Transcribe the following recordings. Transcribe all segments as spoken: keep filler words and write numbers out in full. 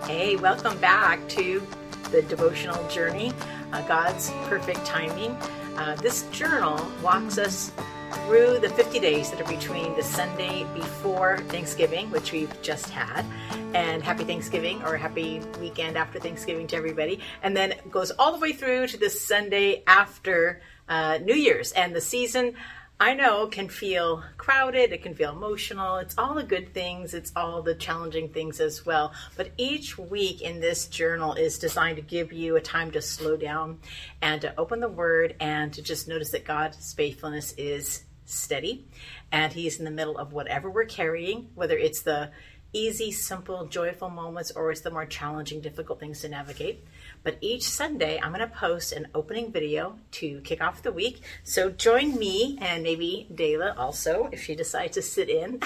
Hey, welcome back to the devotional journey, uh, God's perfect timing. Uh, this journal walks us through the fifty days that are between the Sunday before Thanksgiving, which we've just had, and happy Thanksgiving or happy weekend after Thanksgiving to everybody, and then it goes all the way through to the Sunday after uh, New Year's. And the season, I know, can feel crowded, it can feel emotional, it's all the good things, it's all the challenging things as well. But each week in this journal is designed to give you a time to slow down and to open the Word and to just notice that God's faithfulness is steady and He's in the middle of whatever we're carrying, whether it's the easy, simple, joyful moments or it's the more challenging, difficult things to navigate. But each Sunday, I'm going to post an opening video to kick off the week. So join me and maybe Dayla also, if she decides to sit in,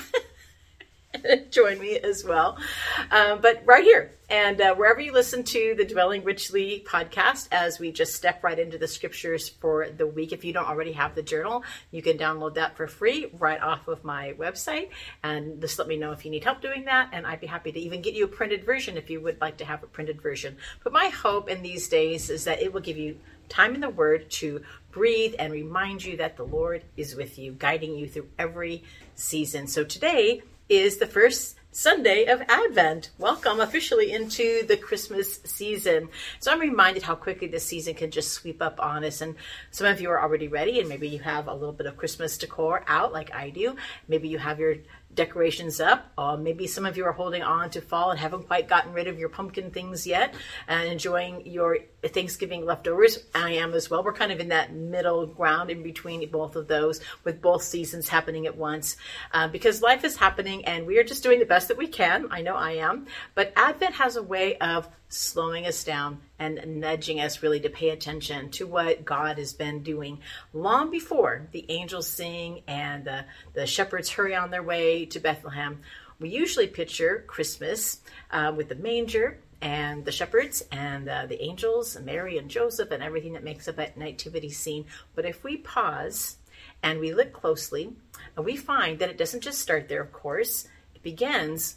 join me as well. Um, but right here, and uh, wherever you listen to the Dwelling Richly podcast, as we just step right into the scriptures for the week. If you don't already have the journal, you can download that for free right off of my website. And just let me know if you need help doing that. And I'd be happy to even get you a printed version if you would like to have a printed version. But my hope in these days is that it will give you time in the Word to breathe and remind you that the Lord is with you, guiding you through every season. So today is the first Sunday of Advent. Welcome officially into the Christmas season. So I'm reminded how quickly this season can just sweep up on us. And some of you are already ready, and maybe you have a little bit of Christmas decor out like I do. Maybe you have your decorations up, or maybe some of you are holding on to fall and haven't quite gotten rid of your pumpkin things yet and enjoying your Thanksgiving leftovers. I am as well. We're kind of in that middle ground in between both of those, with both seasons happening at once, uh, because life is happening and we are just doing the best that we can. I know I am, but Advent has a way of slowing us down and nudging us really to pay attention to what God has been doing long before the angels sing and the, the shepherds hurry on their way to Bethlehem. We usually picture Christmas uh, with the manger and the shepherds and uh, the angels, and Mary and Joseph and everything that makes up that nativity scene. But if we pause and we look closely, we find that it doesn't just start there, of course. It begins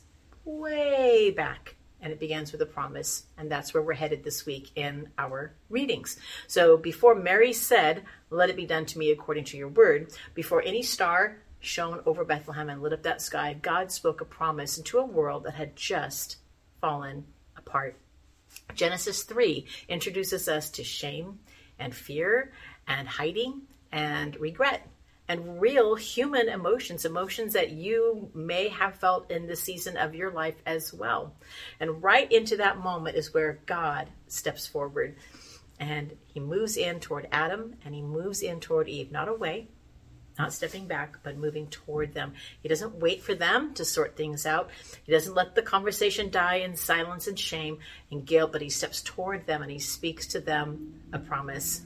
way back. And it begins with a promise. And that's where we're headed this week in our readings. So before Mary said, "Let it be done to me according to your word," before any star shone over Bethlehem and lit up that sky, God spoke a promise into a world that had just fallen apart. Genesis three introduces us to shame and fear and hiding and regret. And real human emotions, emotions that you may have felt in the season of your life as well. And right into that moment is where God steps forward. And he moves in toward Adam and he moves in toward Eve. Not away, not stepping back, but moving toward them. He doesn't wait for them to sort things out. He doesn't let the conversation die in silence and shame and guilt, but he steps toward them and he speaks to them a promise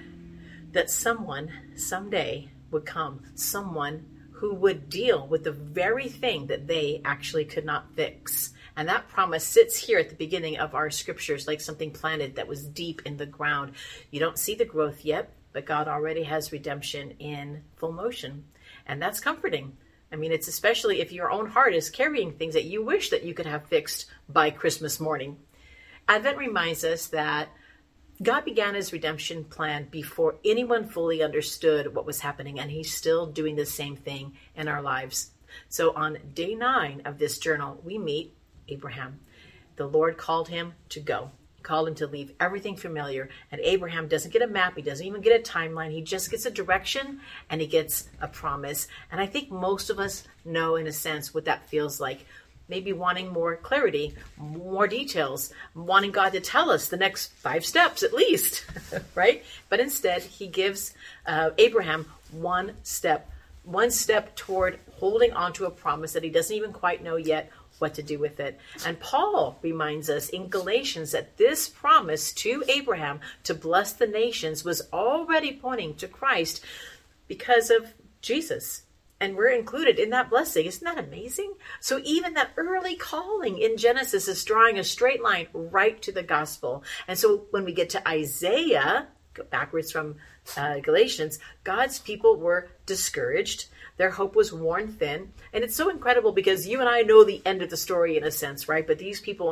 that someone someday would come, someone who would deal with the very thing that they actually could not fix. And that promise sits here at the beginning of our scriptures like something planted that was deep in the ground. You don't see the growth yet, but God already has redemption in full motion. And that's comforting. I mean, it's especially if your own heart is carrying things that you wish that you could have fixed by Christmas morning. Advent reminds us that God began his redemption plan before anyone fully understood what was happening, and he's still doing the same thing in our lives. So on day nine of this journal, we meet Abraham. The Lord called him to go, called him to leave everything familiar, and Abraham doesn't get a map, he doesn't even get a timeline, he just gets a direction and he gets a promise. And I think most of us know, in a sense, what that feels like. Maybe wanting more clarity, more details, wanting God to tell us the next five steps at least, right? But instead, he gives uh, Abraham one step, one step toward holding on to a promise that he doesn't even quite know yet what to do with it. And Paul reminds us in Galatians that this promise to Abraham to bless the nations was already pointing to Christ because of Jesus. And we're included in that blessing. Isn't that amazing? So even that early calling in Genesis is drawing a straight line right to the gospel. And so when we get to Isaiah, go backwards from uh, Galatians, God's people were discouraged. Their hope was worn thin. And it's so incredible because you and I know the end of the story in a sense, right? But these people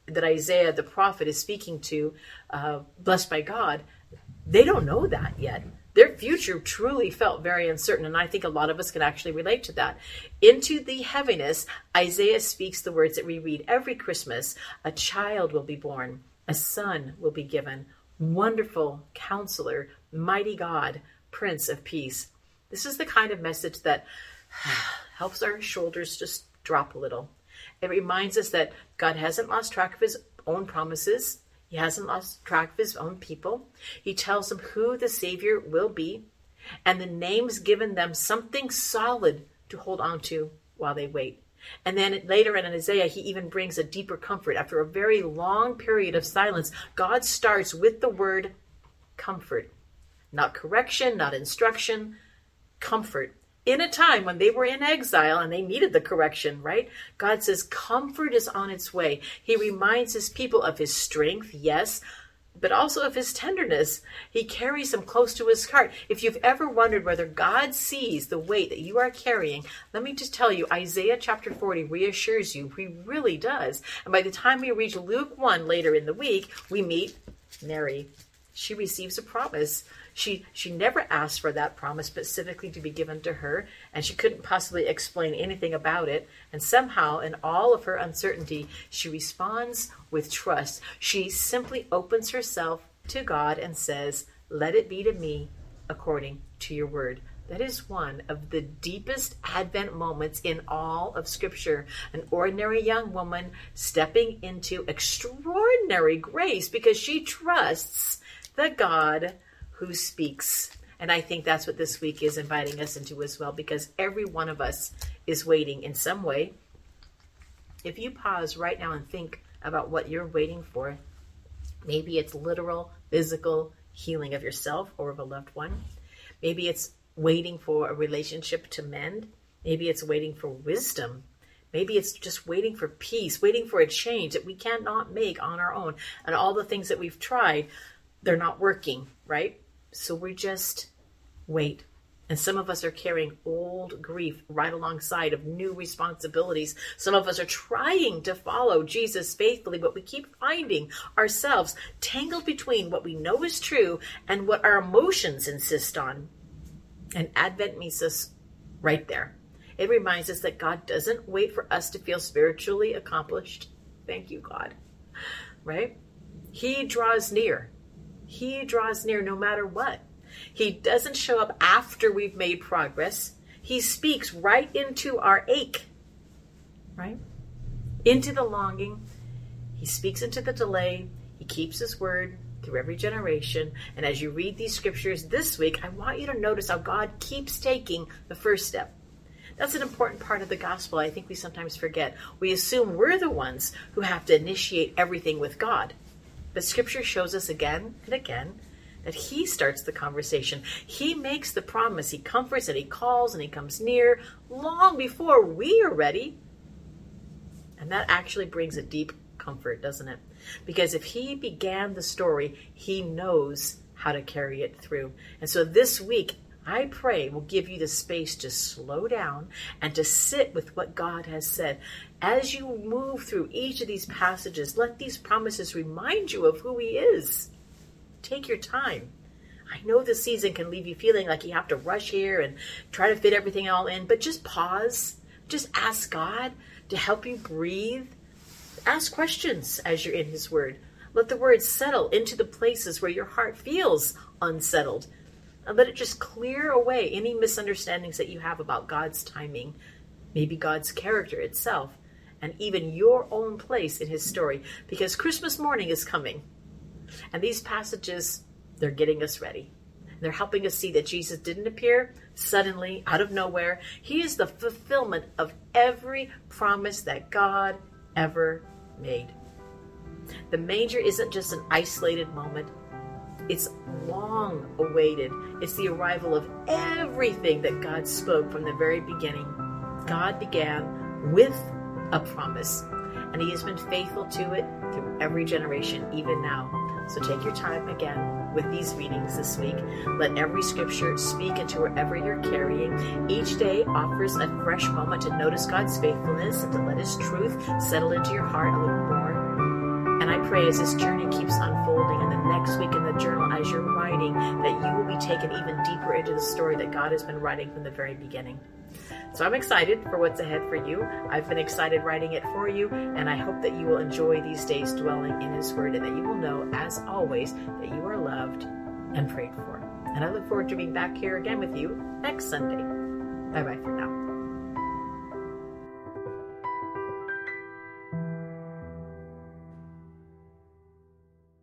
that Isaiah the prophet is speaking to, uh, blessed by God, they don't know that yet. Their future truly felt very uncertain, and I think a lot of us can actually relate to that. Into the heaviness, Isaiah speaks the words that we read every Christmas. A child will be born, a son will be given, Wonderful Counselor, Mighty God, Prince of Peace. This is the kind of message that helps our shoulders just drop a little. It reminds us that God hasn't lost track of his own promises. He hasn't lost track of his own people. He tells them who the Savior will be, and the names given them something solid to hold on to while they wait. And then later in Isaiah, he even brings a deeper comfort. After a very long period of silence, God starts with the word comfort. Not correction, not instruction, comfort. In a time when they were in exile and they needed the correction, right? God says comfort is on its way. He reminds his people of his strength, yes, but also of his tenderness. He carries them close to his heart. If you've ever wondered whether God sees the weight that you are carrying, let me just tell you, Isaiah chapter forty reassures you he really does. And by the time we reach Luke one later in the week, we meet Mary. She receives a promise. She she never asked for that promise specifically to be given to her, and she couldn't possibly explain anything about it. And somehow, in all of her uncertainty, she responds with trust. She simply opens herself to God and says, "Let it be to me according to your word." That is one of the deepest Advent moments in all of Scripture. An ordinary young woman stepping into extraordinary grace because she trusts the God who speaks. And I think that's what this week is inviting us into as well, because every one of us is waiting in some way. If you pause right now and think about what you're waiting for, maybe it's literal, physical healing of yourself or of a loved one. Maybe it's waiting for a relationship to mend. Maybe it's waiting for wisdom. Maybe it's just waiting for peace, waiting for a change that we cannot make on our own. And all the things that we've tried, they're not working, right? So we just wait. And some of us are carrying old grief right alongside of new responsibilities. Some of us are trying to follow Jesus faithfully, but we keep finding ourselves tangled between what we know is true and what our emotions insist on. And Advent meets us right there. It reminds us that God doesn't wait for us to feel spiritually accomplished. Thank you, God. Right? He draws near. He draws near no matter what. He doesn't show up after we've made progress. He speaks right into our ache, right? Into the longing. He speaks into the delay. He keeps his word through every generation. And as you read these scriptures this week, I want you to notice how God keeps taking the first step. That's an important part of the gospel I think we sometimes forget. We assume we're the ones who have to initiate everything with God. But Scripture shows us again and again that he starts the conversation. He makes the promise. He comforts and he calls and he comes near long before we are ready. And that actually brings a deep comfort, doesn't it? Because if he began the story, he knows how to carry it through. And so this week, I pray will give you the space to slow down and to sit with what God has said. As you move through each of these passages, let these promises remind you of who he is. Take your time. I know this season can leave you feeling like you have to rush here and try to fit everything all in, but just pause. Just ask God to help you breathe. Ask questions as you're in his word. Let the word settle into the places where your heart feels unsettled. And let it just clear away any misunderstandings that you have about God's timing, maybe God's character itself, and even your own place in his story. Because Christmas morning is coming. And these passages, they're getting us ready. They're helping us see that Jesus didn't appear suddenly, out of nowhere. He is the fulfillment of every promise that God ever made. The manger isn't just an isolated moment. It's long awaited. It's the arrival of everything that God spoke from the very beginning. God began with a promise, and he has been faithful to it through every generation, even now. So take your time again with these readings this week. Let every scripture speak into wherever you're carrying. Each day offers a fresh moment to notice God's faithfulness and to let his truth settle into your heart a little more. And I pray as this journey keeps unfolding, and the next week in the journal as you're writing, that you will be taken even deeper into the story that God has been writing from the very beginning. So I'm excited for what's ahead for you. I've been excited writing it for you, and I hope that you will enjoy these days dwelling in His Word, and that you will know, as always, that you are loved and prayed for. And I look forward to being back here again with you next Sunday. Bye-bye for now.